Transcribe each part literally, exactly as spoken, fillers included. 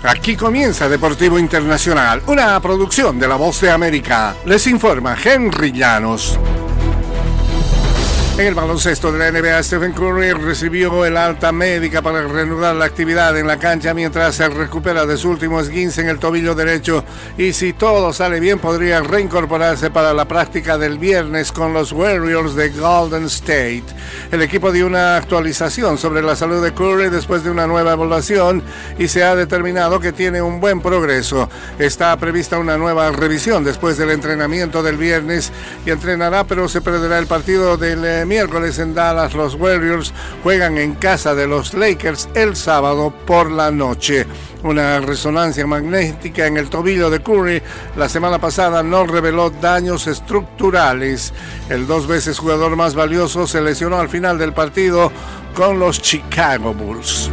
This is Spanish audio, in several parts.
Aquí comienza Deportivo Internacional, una producción de La Voz de América. Les informa Henry Llanos. En el baloncesto de la N B A, Stephen Curry recibió el alta médica para reanudar la actividad en la cancha mientras se recupera de su último esguince en el tobillo derecho, y si todo sale bien podría reincorporarse para la práctica del viernes con los Warriors de Golden State. El equipo dio una actualización sobre la salud de Curry después de una nueva evaluación y se ha determinado que tiene un buen progreso. Está prevista una nueva revisión después del entrenamiento del viernes y entrenará, pero se perderá el partido del miércoles en Dallas. Los Warriors juegan en casa de los Lakers el sábado por la noche. Una resonancia magnética en el tobillo de Curry la semana pasada no reveló daños estructurales. El dos veces jugador más valioso se lesionó al final del partido con los Chicago Bulls.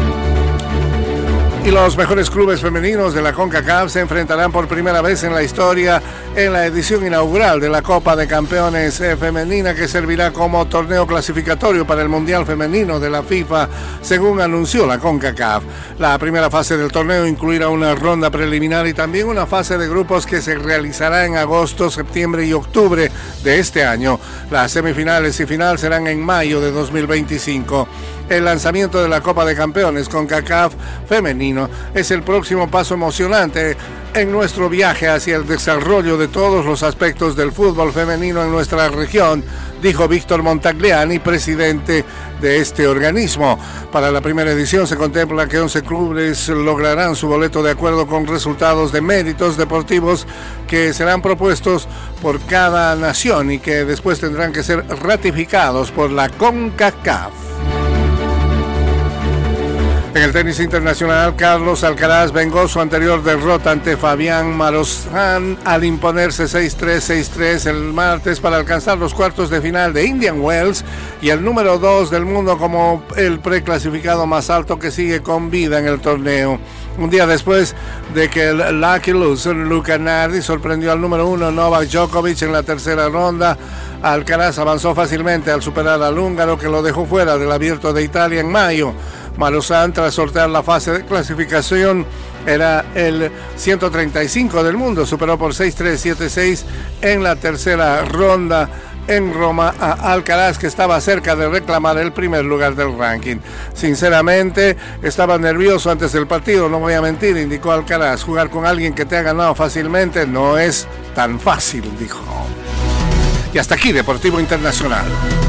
Y los mejores clubes femeninos de la CONCACAF se enfrentarán por primera vez en la historia en la edición inaugural de la Copa de Campeones Femenina, que servirá como torneo clasificatorio para el Mundial Femenino de la FIFA, según anunció la CONCACAF. La primera fase del torneo incluirá una ronda preliminar y también una fase de grupos que se realizará en agosto, septiembre y octubre de este año. Las semifinales y final serán en mayo de dos mil veinticinco. El lanzamiento de la Copa de Campeones CONCACAF femenino es el próximo paso emocionante en nuestro viaje hacia el desarrollo de todos los aspectos del fútbol femenino en nuestra región, dijo Víctor Montagliani, presidente de este organismo. Para la primera edición se contempla que once clubes lograrán su boleto de acuerdo con resultados de méritos deportivos que serán propuestos por cada nación y que después tendrán que ser ratificados por la CONCACAF. En el tenis internacional, Carlos Alcaraz vengó su anterior derrota ante Fabián Marozsan al imponerse seis tres, seis tres el martes para alcanzar los cuartos de final de Indian Wells y el número dos del mundo como el preclasificado más alto que sigue con vida en el torneo. Un día después de que el Lucky Loser Luca Nardi sorprendió al número uno Novak Djokovic en la tercera ronda, Alcaraz avanzó fácilmente al superar al húngaro, que lo dejó fuera del Abierto de Italia en mayo. Marozsan, tras sortear la fase de clasificación, era el ciento treinta y cinco del mundo, superó por seis tres, siete seis en la tercera ronda en Roma a Alcaraz, que estaba cerca de reclamar el primer lugar del ranking. Sinceramente, estaba nervioso antes del partido, no voy a mentir, indicó Alcaraz. Jugar con alguien que te ha ganado fácilmente no es tan fácil, dijo. Y hasta aquí Deportivo Internacional.